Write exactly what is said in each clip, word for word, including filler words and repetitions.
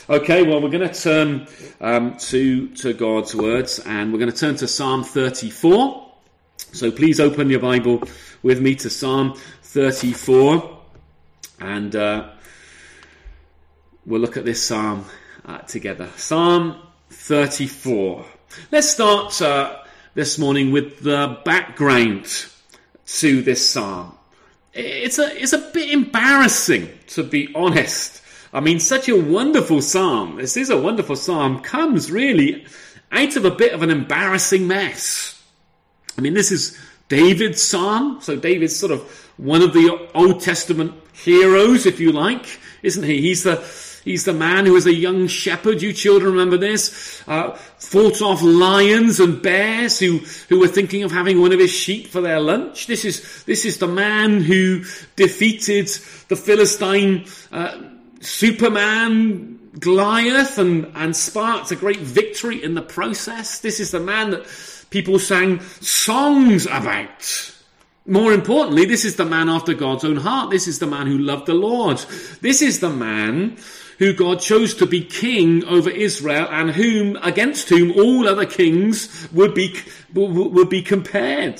Okay, well, we're going to turn um, to, to God's words, and we're going to turn to Psalm thirty-four. So please open your Bible with me to Psalm thirty-four, and uh, we'll look at this psalm uh, together. Psalm thirty-four. Let's start uh, this morning with the background to this psalm. It's a, it's a bit embarrassing, to be honest. I mean, such a wonderful psalm. This is a wonderful psalm. Comes really out of a bit of an embarrassing mess. I mean, this is David's psalm. So David's sort of one of the Old Testament heroes, if you like, isn't he? He's the he's the man who was a young shepherd. You children remember this? Uh, fought off lions and bears who, who were thinking of having one of his sheep for their lunch. This is this is the man who defeated the Philistine uh, Superman Goliath and, and sparked a great victory in the process. This is the man that people sang songs about. More importantly, this is the man after God's own heart. This is the man who loved the Lord. This is the man who God chose to be king over Israel, and whom, against whom all other kings would be, would be compared.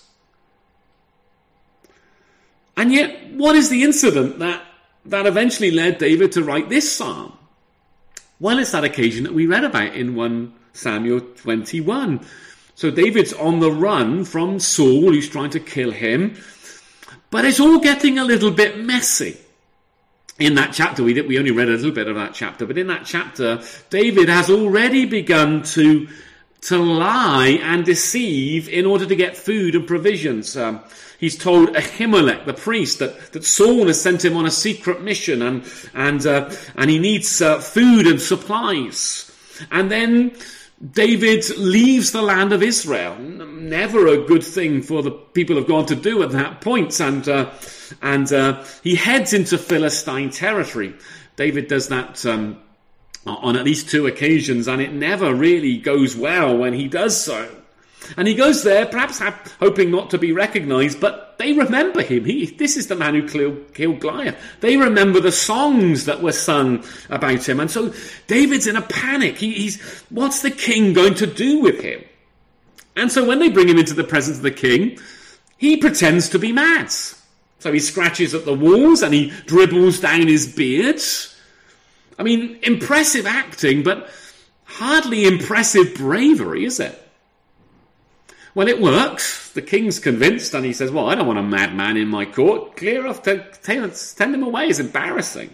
And yet, what is the incident that that eventually led David to write this psalm? Well, it's that occasion that we read about in First Samuel twenty-one. So David's on the run from Saul, who's trying to kill him. But it's all getting a little bit messy. In that chapter, we did, we only read a little bit of that chapter, but in that chapter, David has already begun to, to lie and deceive in order to get food and provisions. Um, He's told Ahimelech, the priest, that, that Saul has sent him on a secret mission, and and uh, and he needs uh, food and supplies. And then David leaves the land of Israel. Never a good thing for the people of God to do at that point. And uh, and uh, he heads into Philistine territory. David does that um, on at least two occasions, and it never really goes well when he does so. And he goes there, perhaps hoping not to be recognized, but they remember him. He, this is the man who killed, killed Goliath. They remember the songs that were sung about him. And so David's in a panic. He, he's, what's the king going to do with him? And so when they bring him into the presence of the king, he pretends to be mad. So he scratches at the walls and he dribbles down his beard. I mean, impressive acting, but hardly impressive bravery, is it? Well, it works. The king's convinced, and he says, well, I don't want a madman in my court. Clear off, send him away. It's embarrassing.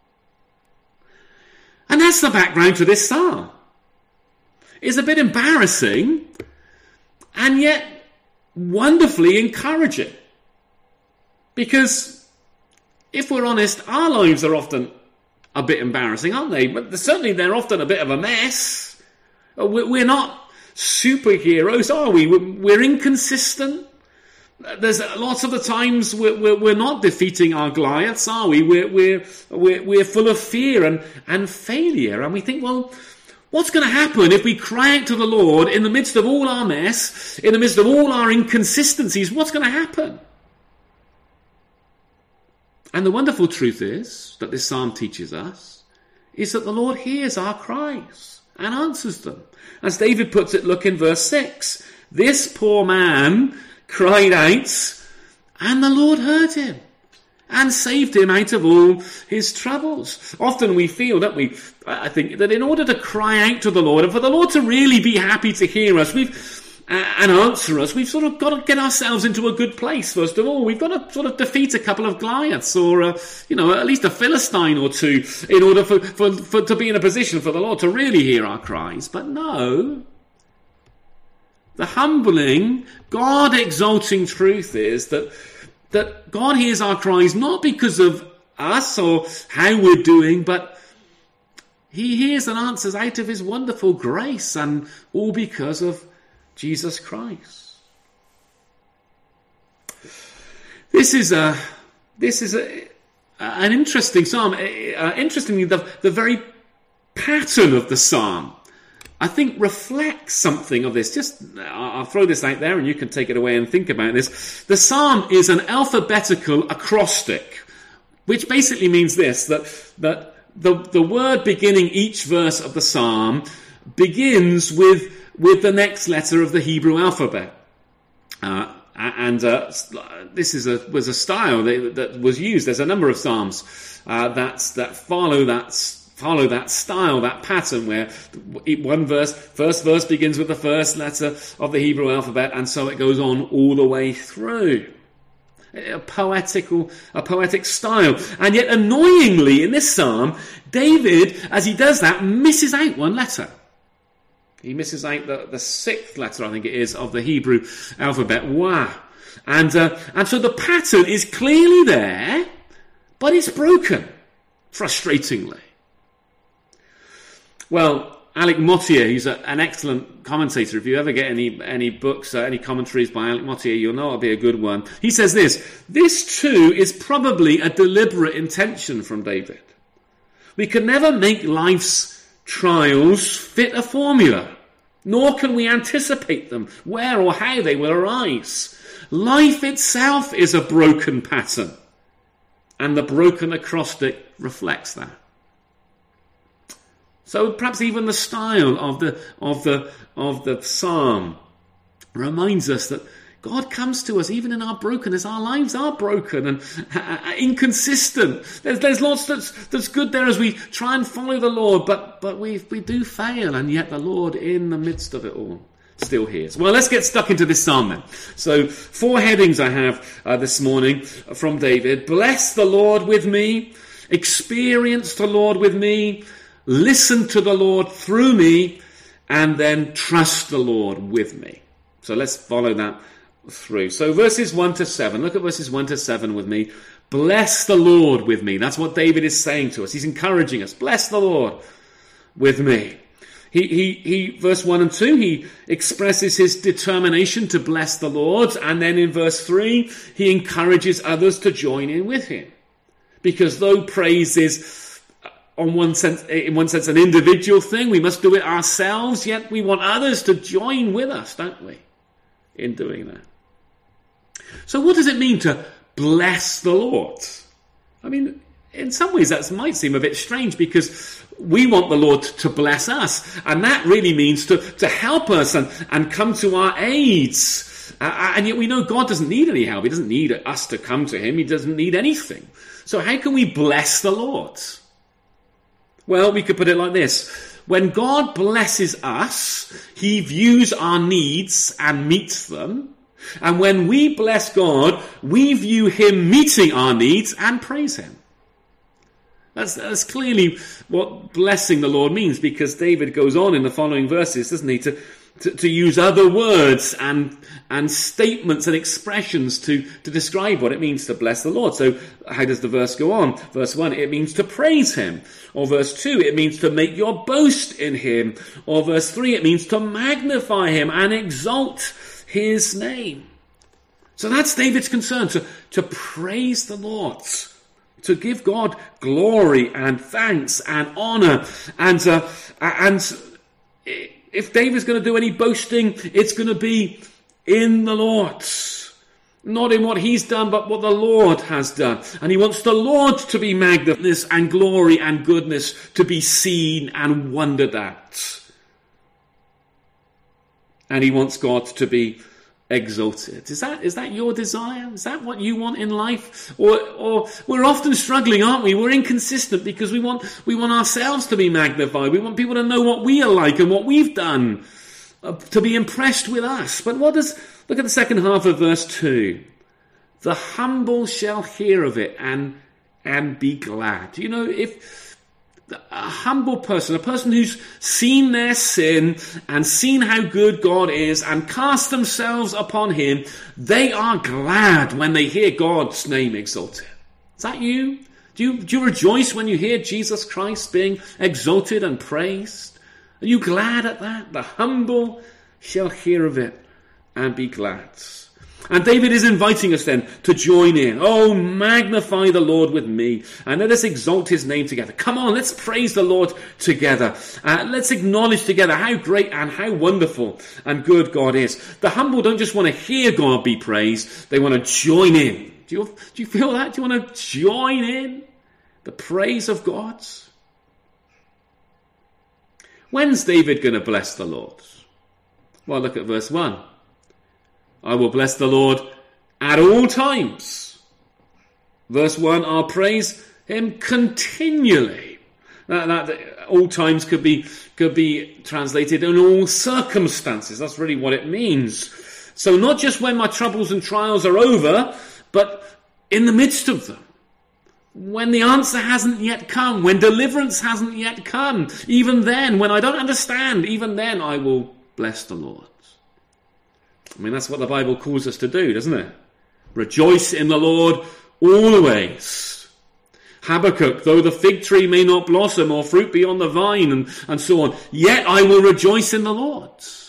And that's the background to this psalm. It's a bit embarrassing, and yet wonderfully encouraging. Because, if we're honest, our lives are often a bit embarrassing, aren't they? But certainly they're often a bit of a mess. We're not superheroes, are we? We're inconsistent. There's lots of the times we're, we're, we're not defeating our Goliaths, are we? We're, we're, we're, we're full of fear and, and failure. And we think, well, what's going to happen if we cry out to the Lord in the midst of all our mess, in the midst of all our inconsistencies? What's going to happen? And the wonderful truth is, that this psalm teaches us, is that the Lord hears our cries and answers them. As David puts it, look in verse six. This poor man cried out, and the Lord heard him and saved him out of all his troubles. Often we feel, don't we, I think, that in order to cry out to the Lord, and for the Lord to really be happy to hear us, we've uh, and answer us, we've sort of got to get ourselves into a good place, first of all. We've got to sort of defeat a couple of Goliaths, or, uh, you know, at least a Philistine or two, in order for, for, for to be in a position for the Lord to really hear our cries. But no. The humbling, God-exalting truth is that, that God hears our cries not because of us or how we're doing, but he hears and answers out of his wonderful grace, and all because of Jesus Christ. This is a this is a, an interesting psalm. Uh, interestingly, the, the very pattern of the psalm, I think, reflects something of this. Just I'll throw this out there, and you can take it away and think about this. The psalm is an alphabetical acrostic, which basically means this: that that the, the word beginning each verse of the psalm begins with, with the next letter of the Hebrew alphabet. Uh, and uh, this is a, was a style that, that was used. There's a number of psalms uh, that's, that follow that follow that style, that pattern, where one verse, first verse begins with the first letter of the Hebrew alphabet, and so it goes on all the way through. A poetical, a poetic style. And yet, annoyingly, in this psalm, David, as he does that, misses out one letter. He misses out the, the sixth letter, I think it is, of the Hebrew alphabet. Wow. And, uh, and so the pattern is clearly there, but it's broken, frustratingly. Well, Alec Motyer, he's a, an excellent commentator. If you ever get any any books, uh, any commentaries by Alec Motyer, you'll know it'll be a good one. He says this: this too is probably a deliberate intention from David. We can never make life's trials fit a formula, nor can we anticipate them, where or how they will arise. Life itself is a broken pattern, and the broken acrostic reflects that. So perhaps even the style of the of the of the psalm reminds us that God comes to us even in our brokenness. Our lives are broken and uh, inconsistent. There's there's lots that's that's good there as we try and follow the Lord, but but we we do fail, and yet the Lord in the midst of it all still hears. Well, let's get stuck into this psalm then. So four headings I have uh, this morning from David: bless the Lord with me, experience the Lord with me, listen to the Lord through me, and then trust the Lord with me. So let's follow that through. So verses one to seven. Look at verses one to seven with me. Bless the Lord with me. That's what David is saying to us. He's encouraging us. Bless the Lord with me. He, he, he, verse one and two, he expresses his determination to bless the Lord. And then in verse three, he encourages others to join in with him. Because though praise is On one sense, in one sense, an individual thing, we must do it ourselves, yet we want others to join with us, don't we, in doing that. So what does it mean to bless the Lord? I mean, in some ways that might seem a bit strange, because we want the Lord to bless us, and that really means to, to help us and, and come to our aids. Uh, and yet we know God doesn't need any help. He doesn't need us to come to him. He doesn't need anything. So how can we bless the Lord? Well, we could put it like this. When God blesses us, he views our needs and meets them. And when we bless God, we view him meeting our needs and praise him. That's, that's clearly what blessing the Lord means, because David goes on in the following verses, doesn't he, to, to, to use other words and and statements and expressions to, to describe what it means to bless the Lord. So how does the verse go on? Verse one, it means to praise him. Or verse two, it means to make your boast in him. Or verse three, it means to magnify him and exalt his name. So that's David's concern, to, to praise the Lord, to give God glory and thanks and honor. And, uh, and if David's going to do any boasting, it's going to be in the Lord. Not in what he's done, but what the Lord has done. And he wants the Lord to be magnificent and glory and goodness to be seen and wondered at. And he wants God to be exalted. Is that is that your desire? Is that what you want in life? Or or we're often struggling, aren't we? We're inconsistent because we want we want ourselves to be magnified. We want people to know what we are like and what we've done, uh, to be impressed with us. But what does look at the second half of verse two. The humble shall hear of it and and be glad. You know, if a humble person, a person who's seen their sin and seen how good God is and cast themselves upon him, they are glad when they hear God's name exalted. Is that you? Do you, do you rejoice when you hear Jesus Christ being exalted and praised? Are you glad at that? The humble shall hear of it and be glad. And David is inviting us then to join in. Oh, magnify the Lord with me, and let us exalt his name together. Come on, let's praise the Lord together. Uh, let's acknowledge together how great and how wonderful and good God is. The humble don't just want to hear God be praised, they want to join in. Do you, do you feel that? Do you want to join in the praise of God? When's David going to bless the Lord? Well, look at verse one. I will bless the Lord at all times. Verse one, I'll praise him continually. That, that all times could be, could be translated in all circumstances. That's really what it means. So not just when my troubles and trials are over, but in the midst of them. When the answer hasn't yet come, when deliverance hasn't yet come, even then, when I don't understand, even then I will bless the Lord. I mean, that's what the Bible calls us to do, doesn't it? Rejoice in the Lord always. Habakkuk, though the fig tree may not blossom or fruit be on the vine and, and so on, yet I will rejoice in the Lord.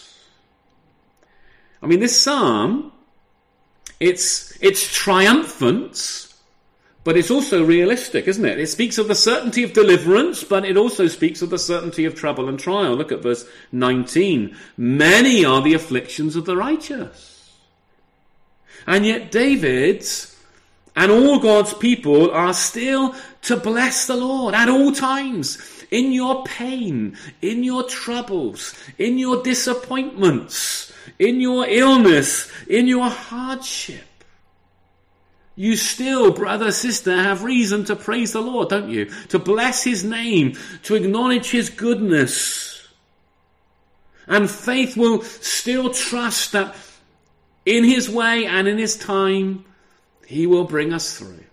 I mean, this psalm, it's, it's triumphant, but it's also realistic, isn't it? It speaks of the certainty of deliverance, but it also speaks of the certainty of trouble and trial. Look at verse nineteen. Many are the afflictions of the righteous. And yet David and all God's people are still to bless the Lord at all times. In your pain, in your troubles, in your disappointments, in your illness, in your hardship. You still, brother, sister, have reason to praise the Lord, don't you? To bless his name, to acknowledge his goodness. And faith will still trust that in his way and in his time, he will bring us through.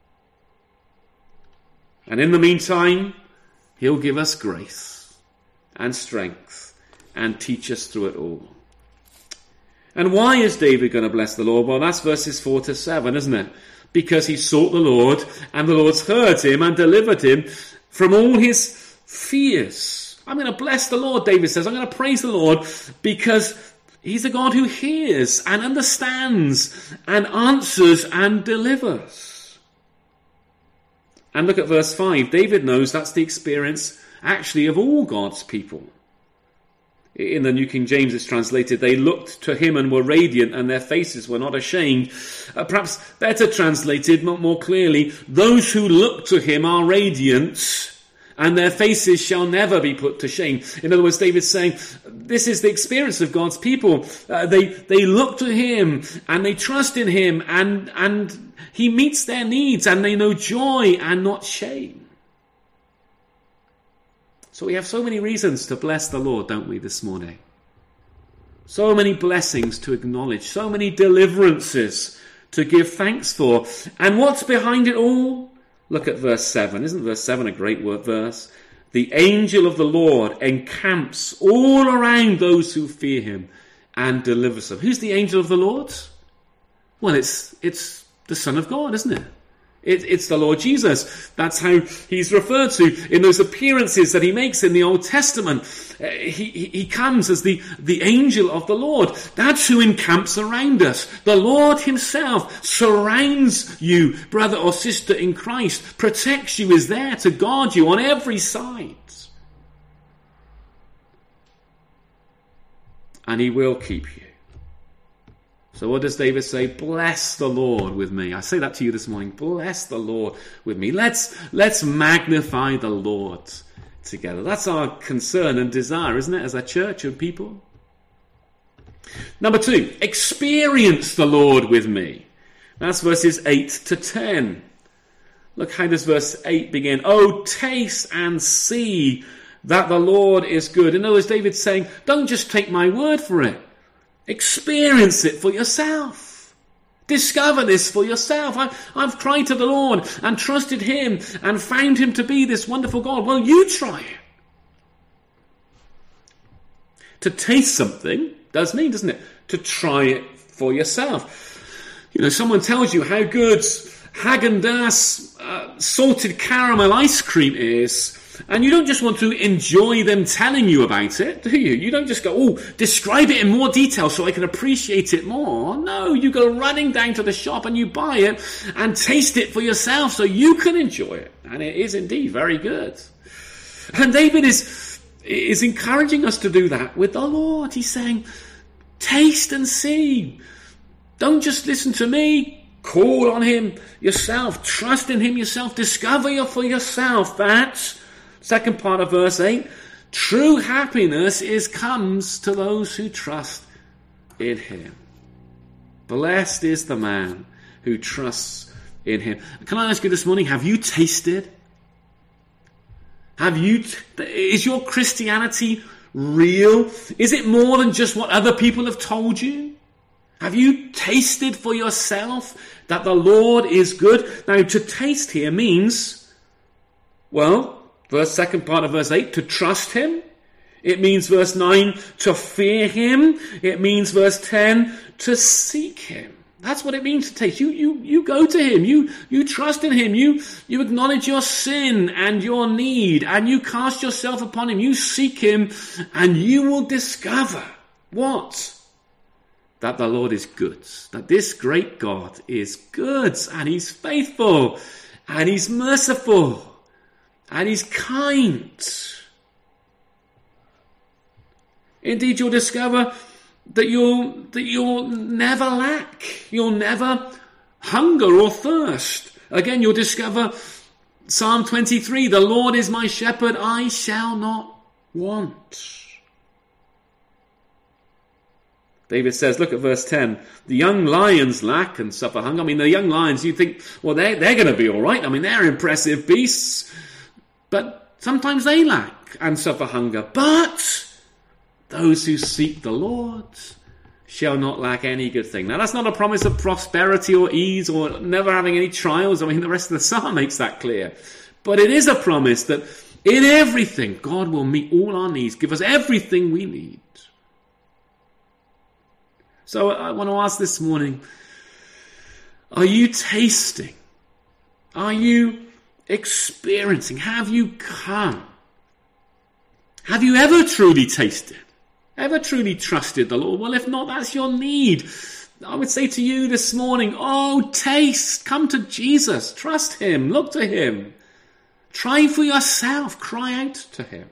And in the meantime, he'll give us grace and strength and teach us through it all. And why is David going to bless the Lord? Well, that's verses four to seven, isn't it? Because he sought the Lord, and the Lord's heard him and delivered him from all his fears. I'm going to bless the Lord, David says. I'm going to praise the Lord because he's a God who hears and understands and answers and delivers. And look at verse five. David knows that's the experience, actually, of all God's people. In the New King James it's translated, they looked to him and were radiant, and their faces were not ashamed. Uh, perhaps better translated, not more clearly, those who look to him are radiant, and their faces shall never be put to shame. In other words, David's saying, this is the experience of God's people. Uh, they, they look to him, and they trust in him, and, and he meets their needs, and they know joy and not shame. So we have so many reasons to bless the Lord, don't we, this morning? So many blessings to acknowledge, so many deliverances to give thanks for. And what's behind it all? Look at verse seven. Isn't verse seven a great word verse? The angel of the Lord encamps all around those who fear him and delivers them. Who's the angel of the Lord? Well, it's it's the Son of God, isn't it? It, it's the Lord Jesus. That's how he's referred to in those appearances that he makes in the Old Testament. Uh, he, he comes as the, the angel of the Lord. That's who encamps around us. The Lord himself surrounds you, brother or sister in Christ, protects you, is there to guard you on every side. And he will keep you. So what does David say? Bless the Lord with me. I say that to you this morning. Bless the Lord with me. Let's, let's magnify the Lord together. That's our concern and desire, isn't it, as a church of people? Number two, experience the Lord with me. That's verses eight to ten. Look, how does verse eight begin? Oh, taste and see that the Lord is good. In other words, David's saying, don't just take my word for it. Experience it for yourself. Discover this for yourself. I, I've cried to the Lord and trusted him and found him to be this wonderful God. Well, you try it. To taste something does mean, doesn't it? To try it for yourself. You know, someone tells you how good Haagen-Dazs uh, salted caramel ice cream is, and you don't just want to enjoy them telling you about it, do you? You don't just go, oh, describe it in more detail so I can appreciate it more. No, you go running down to the shop and you buy it and taste it for yourself so you can enjoy it. And it is indeed very good. And David is, is encouraging us to do that with the Lord. He's saying, taste and see. Don't just listen to me. Call on him yourself. Trust in him yourself. Discover for yourself that, second part of verse eight, True happiness is comes to those who trust in him. Blessed is the man who trusts in him. Can I ask you this morning, have you tasted? Have you, is your Christianity real? Is it more than just what other people have told you? Have you tasted for yourself that the Lord is good? Now, to taste here means, well, verse second part of verse eight, to trust him. It means verse nine, to fear him. It means verse ten, to seek him. That's what it means to taste. You, you, you go to him. You, you trust in him. You, you acknowledge your sin and your need, and you cast yourself upon him. You seek him, and you will discover what? That the Lord is good. That this great God is good, and he's faithful, and he's merciful, and he's kind. Indeed, you'll discover that you'll, that you'll never lack. You'll never hunger or thirst. Again, you'll discover Psalm twenty-three, the Lord is my shepherd, I shall not want. David says, look at verse ten, the young lions lack and suffer hunger. I mean, the young lions, you think, well, they're, they're going to be all right. I mean, they're impressive beasts. But sometimes they lack and suffer hunger. But those who seek the Lord shall not lack any good thing. Now, that's not a promise of prosperity or ease or never having any trials. I mean, the rest of the psalm makes that clear. But it is a promise that in everything, God will meet all our needs, give us everything we need. So I want to ask this morning, are you tasting? Are you experiencing? Have you come? Have you ever truly tasted? Ever truly trusted the Lord? Well, if not, that's your need. I would say to you this morning, oh, taste. Come to Jesus. Trust him. Look to him. Try for yourself. Cry out to him.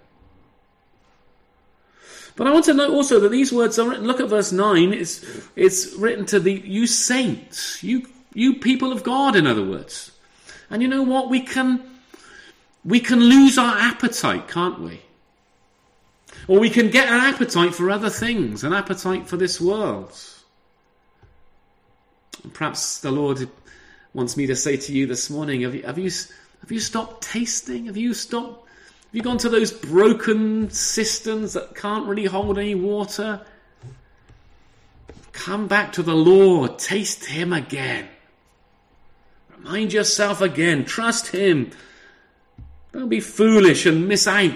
But I want to note also that these words are written, look at verse nine, it's, it's written to the you saints, you you people of God, in other words. And you know what? We can, we can lose our appetite, can't we? Or we can get an appetite for other things, an appetite for this world. And perhaps the Lord wants me to say to you this morning, have you, have you, have you stopped tasting? Have you stopped? Have you gone to those broken cisterns that can't really hold any water? Come back to the Lord. Taste him again. Remind yourself again. Trust him. Don't be foolish and miss out.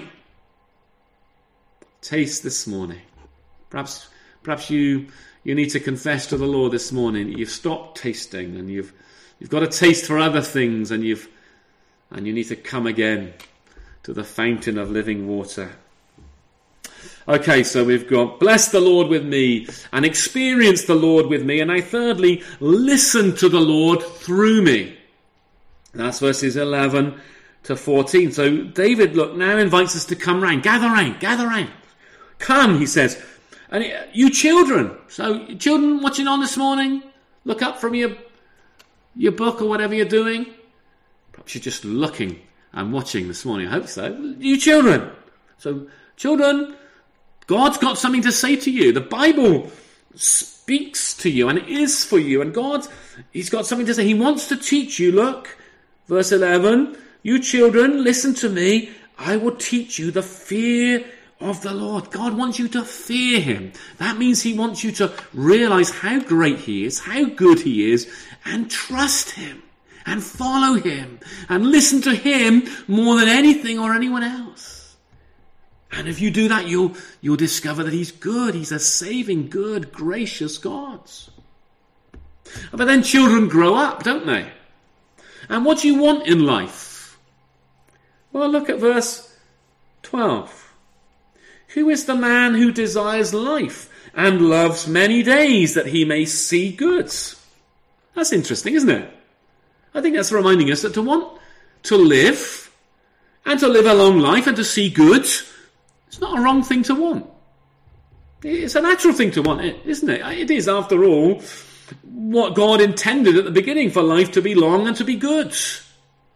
Taste this morning. Perhaps, perhaps you you need to confess to the Lord this morning that you've stopped tasting and you've you've got a taste for other things, and you've and you need to come again to the fountain of living water. Okay, so we've got bless the Lord with me and experience the Lord with me. And now thirdly, listen to the Lord through me. That's verses eleven to fourteen. So David, look, now invites us to come round. Gather round, gather round. Come, he says. And you children, so children watching on this morning, look up from your, your book or whatever you're doing. Perhaps you're just looking and watching this morning. I hope so. You children. So children, God's got something to say to you. The Bible speaks to you and it is for you. And God, he's got something to say. He wants to teach you. Look, verse eleven. You children, listen to me. I will teach you the fear of the Lord. God wants you to fear him. That means he wants you to realize how great he is, how good he is, and trust him. And follow him and listen to him more than anything or anyone else. And if you do that, you'll, you'll discover that he's good. He's a saving, good, gracious God. But then children grow up, don't they? And what do you want in life? Well, look at verse twelve. Who is the man who desires life and loves many days that he may see good? That's interesting, isn't it? I think that's reminding us that to want to live and to live a long life and to see good, it's not a wrong thing to want. It's a natural thing to want, isn't it? It is, after all, what God intended at the beginning, for life to be long and to be good.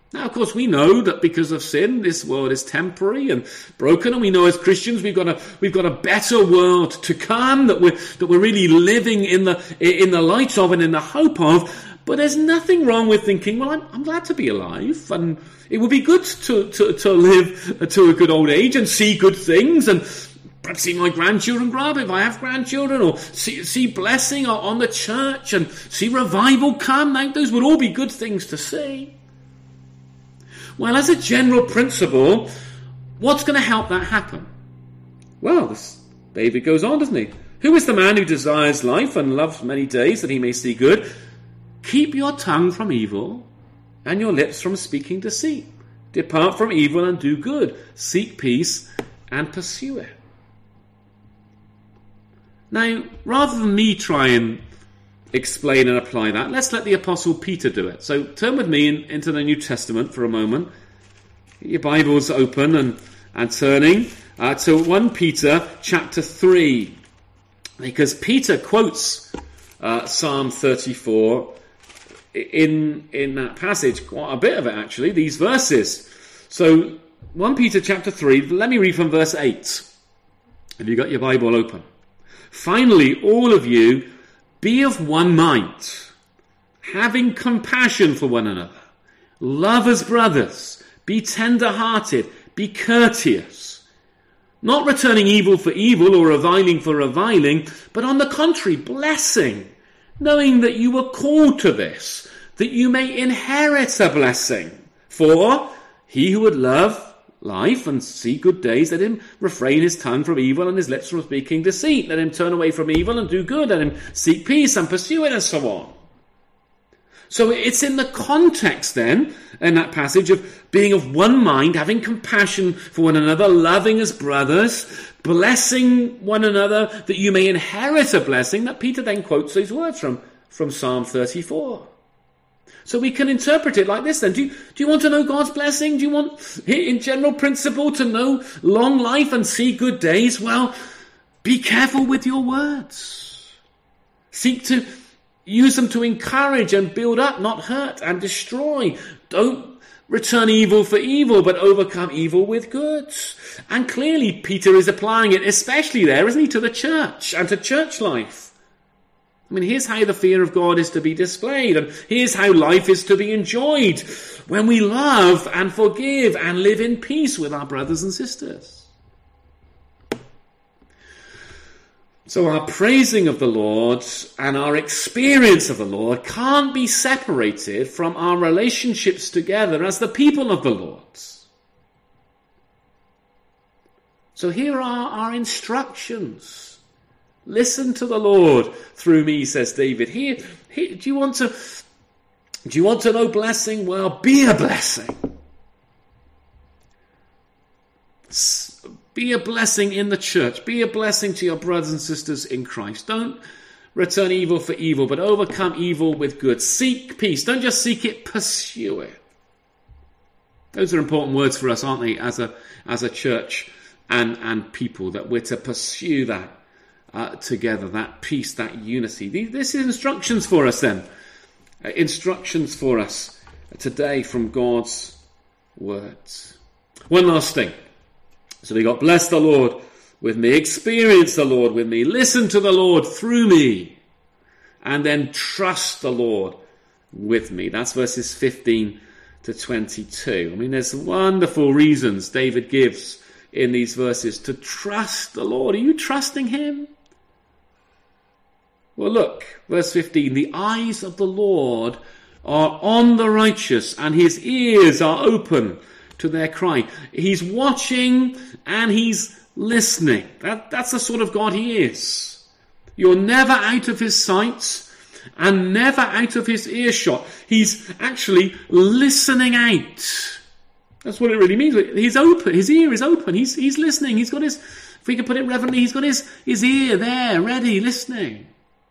Now, of course, we know that because of sin, this world is temporary and broken, and we know as Christians we've got a we've got a better world to come that we're that we're really living in the in the light of and in the hope of. But there's nothing wrong with thinking, well, I'm, I'm glad to be alive, and it would be good to, to to live to a good old age and see good things, and perhaps see my grandchildren grow up if I have grandchildren, or see, see blessing on the church and see revival come. Now, those would all be good things to see. Well, as a general principle, what's going to help that happen? Well, this, David goes on, doesn't he? Who is the man who desires life and loves many days that he may see good? Keep your tongue from evil and your lips from speaking deceit. Depart from evil and do good. Seek peace and pursue it. Now, rather than me try and explain and apply that, let's let the Apostle Peter do it. So turn with me in, into the New Testament for a moment. Get your Bibles open and, and turning uh, to First Peter chapter three. Because Peter quotes uh, Psalm thirty-four in, in that passage, quite a bit of it actually, these verses. So First Peter chapter three, let me read from verse eight. Have you got your Bible open? Finally, all of you, be of one mind, having compassion for one another. Love as brothers. Be tender-hearted. Be courteous. Not returning evil for evil or reviling for reviling, but on the contrary, blessing, knowing that you were called to this, that you may inherit a blessing. For he who would love life and see good days, let him refrain his tongue from evil and his lips from speaking deceit. Let him turn away from evil and do good. Let him seek peace and pursue it, and so on. So it's in the context then, in that passage, of being of one mind, having compassion for one another, loving as brothers, blessing one another, that you may inherit a blessing, that Peter then quotes these words from, from Psalm thirty-four. So we can interpret it like this then. Do you, do you want to know God's blessing? Do you want, in general principle, to know long life and see good days? Well, be careful with your words. Seek to use them to encourage and build up, not hurt and destroy. Don't return evil for evil, but overcome evil with good. And clearly Peter is applying it, especially there, isn't he, to the church and to church life. I mean, here's how the fear of God is to be displayed, and here's how life is to be enjoyed when we love and forgive and live in peace with our brothers and sisters. So our praising of the Lord and our experience of the Lord can't be separated from our relationships together as the people of the Lord. So here are our instructions. Listen to the Lord through me, says David. Here, here, do you want to, do you want to know blessing? Well, be a blessing. Be a blessing in the church. Be a blessing to your brothers and sisters in Christ. Don't return evil for evil, but overcome evil with good. Seek peace. Don't just seek it, pursue it. Those are important words for us, aren't they, as a as a church and, and people, that we're to pursue that. Uh, together, that peace, that unity. This is instructions for us then. Uh, instructions for us today from God's words. One last thing. So we got bless the Lord with me, experience the Lord with me, listen to the Lord through me, and then trust the Lord with me. That's verses fifteen to twenty-two. I mean, there's wonderful reasons David gives in these verses to trust the Lord. Are you trusting him? Well, look, verse fifteen, the eyes of the Lord are on the righteous, and his ears are open to their cry. He's watching and he's listening. That, that's the sort of God he is. You're never out of his sight and never out of his earshot. He's actually listening out. That's what it really means. He's open. His ear is open. He's, he's listening. He's got his, if we can put it reverently, he's got his, his ear there, ready, listening.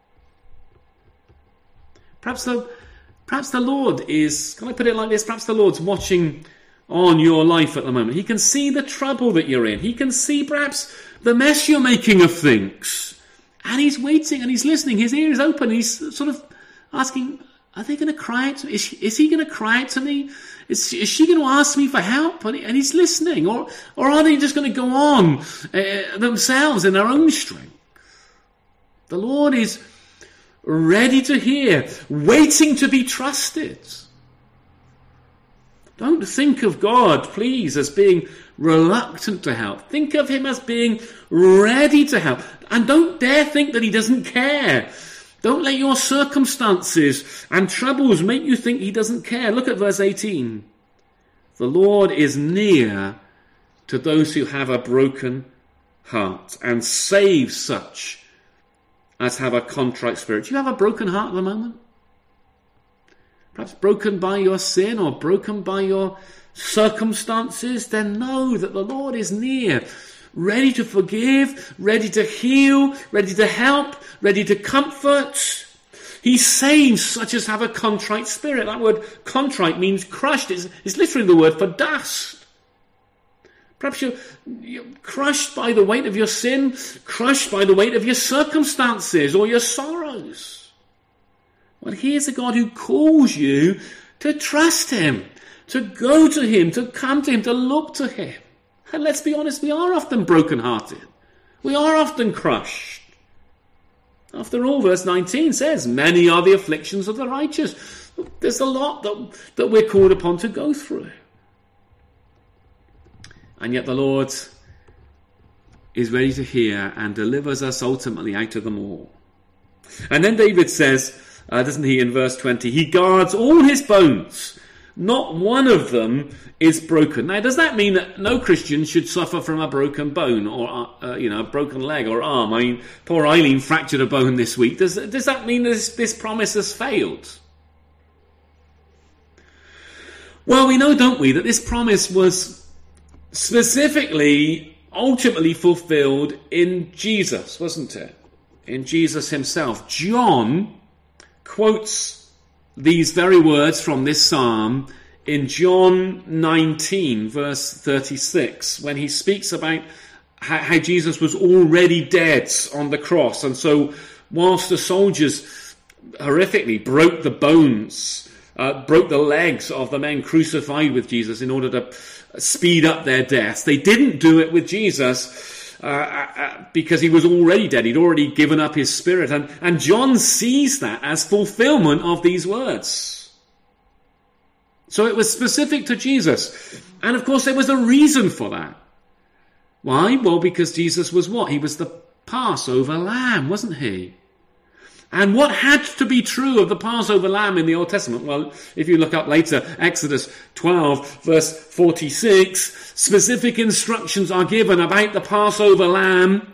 Perhaps the, perhaps the Lord is, can I put it like this? Perhaps the Lord's watching on your life at the moment. He can see the trouble that you're in. He can see perhaps the mess you're making of things. And he's waiting and he's listening. His ear is open. He's sort of asking, Are they going to cry out to me? Is, she, is he going to cry out to me? Is, is she going to ask me for help? And, he, and he's listening. Or, or are they just going to go on uh, themselves in their own strength? The Lord is ready to hear, waiting to be trusted. Don't think of God, please, as being reluctant to help. Think of him as being ready to help. And don't dare think that he doesn't care. Don't let your circumstances and troubles make you think he doesn't care. Look at verse eighteen. The Lord is near to those who have a broken heart and saves such as have a contrite spirit. Do you have a broken heart at the moment? Perhaps broken by your sin or broken by your circumstances? Then know that the Lord is near, ready to forgive, ready to heal, ready to help, ready to comfort. He saves such as have a contrite spirit. That word contrite means crushed. It's, it's literally the word for dust. Perhaps you're, you're crushed by the weight of your sin, crushed by the weight of your circumstances or your sorrows. Well, here's a God who calls you to trust him, to go to him, to come to him, to look to him. And let's be honest, we are often brokenhearted. We are often crushed. After all, verse nineteen says, many are the afflictions of the righteous. There's a lot that, that we're called upon to go through. And yet the Lord is ready to hear and delivers us ultimately out of them all. And then David says, uh, doesn't he, in verse twenty, he guards all his bones. Not one of them is broken. Now, does that mean that no Christian should suffer from a broken bone or, uh, you know, a broken leg or arm? I mean, poor Eileen fractured a bone this week. Does, does that mean this, this promise has failed? Well, we know, don't we, that this promise was specifically, ultimately fulfilled in Jesus, wasn't it? In Jesus himself. John quotes these very words from this psalm in John nineteen, verse thirty-six, when he speaks about how, how Jesus was already dead on the cross. And so whilst the soldiers horrifically broke the bones, uh, broke the legs of the men crucified with Jesus in order to speed up their deaths, they didn't do it with Jesus uh, uh, because he was already dead. He'd already given up his spirit. And, and John sees that as fulfillment of these words. So it was specific to Jesus. And of course there was a reason for that. Why? Well, because Jesus was what? He was the Passover lamb, wasn't he? And what had to be true of the Passover lamb in the Old Testament? Well, if you look up later, Exodus twelve, verse forty-six, specific instructions are given about the Passover lamb.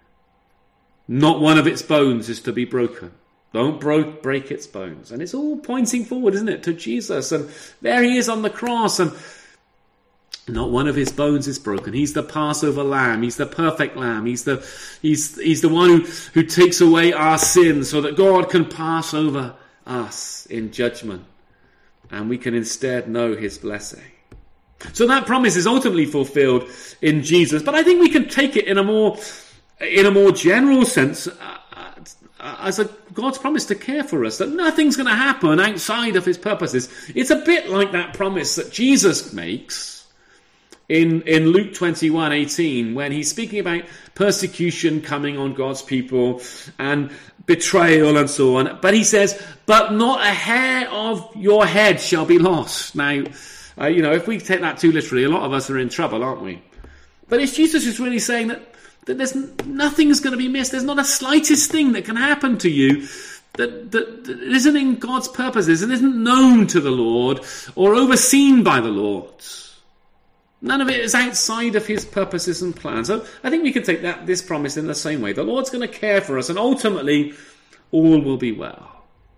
Not one of its bones is to be broken. Don't break its bones. And it's all pointing forward, isn't it, to Jesus. And there he is on the cross, and not one of his bones is broken. He's the Passover lamb. He's the perfect lamb. He's the he's he's the one who, who takes away our sins so that God can pass over us in judgment. And we can instead know his blessing. So that promise is ultimately fulfilled in Jesus. But I think we can take it in a more in a more general sense uh, as a God's promise to care for us, that nothing's going to happen outside of his purposes. It's a bit like that promise that Jesus makes In, in Luke twenty-one eighteen, when he's speaking about persecution coming on God's people and betrayal and so on. But he says, but not a hair of your head shall be lost. Now, uh, you know, if we take that too literally, a lot of us are in trouble, aren't we? But it's Jesus who's really saying that, that there's nothing's going to be missed. There's not a slightest thing that can happen to you that, that, that isn't in God's purposes and isn't known to the Lord or overseen by the Lord. None of it is outside of his purposes and plans. So I think we can take that this promise in the same way. The Lord's going to care for us, and ultimately all will be well.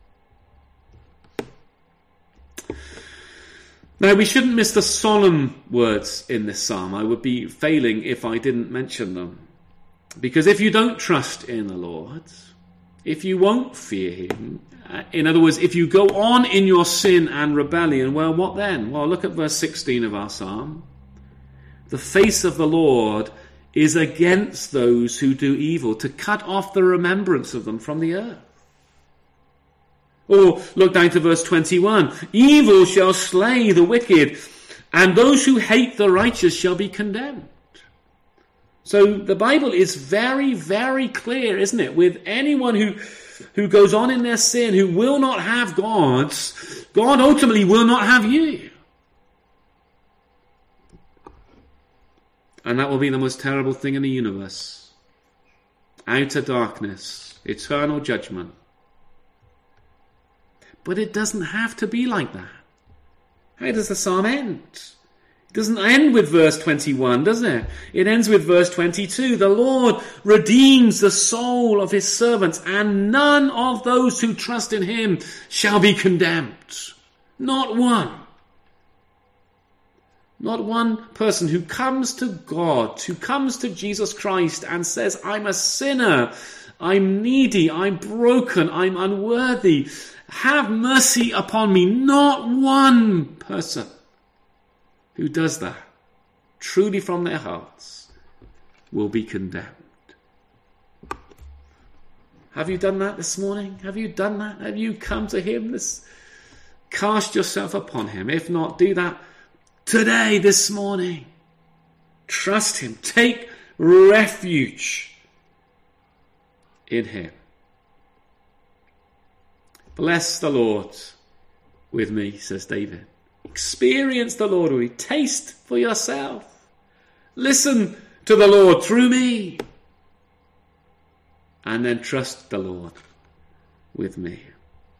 Now, we shouldn't miss the solemn words in this psalm. I would be failing if I didn't mention them. Because if you don't trust in the Lord, if you won't fear him, in other words, if you go on in your sin and rebellion, well, what then? Well, look at verse sixteen of our psalm. The face of the Lord is against those who do evil, to cut off the remembrance of them from the earth. Or look down to verse twenty-one. Evil shall slay the wicked, and those who hate the righteous shall be condemned. So the Bible is very, very clear, isn't it? With anyone who, who goes on in their sin, who will not have God's, God ultimately will not have you. And that will be the most terrible thing in the universe. Outer darkness, eternal judgment. But it doesn't have to be like that. How does the psalm end? It doesn't end with verse twenty-one, does it? It ends with verse twenty-two. The Lord redeems the soul of his servants, and none of those who trust in him shall be condemned. Not one. Not one person who comes to God, who comes to Jesus Christ and says, I'm a sinner, I'm needy, I'm broken, I'm unworthy. Have mercy upon me. Not one person who does that, truly from their hearts, will be condemned. Have you done that this morning? Have you done that? Have you come to him? This, cast yourself upon him. If not, do that today, this morning. Trust him. Take refuge in him. Bless the Lord with me, says David. Experience the Lord with me. Taste for yourself. Listen to the Lord through me. And then trust the Lord with me.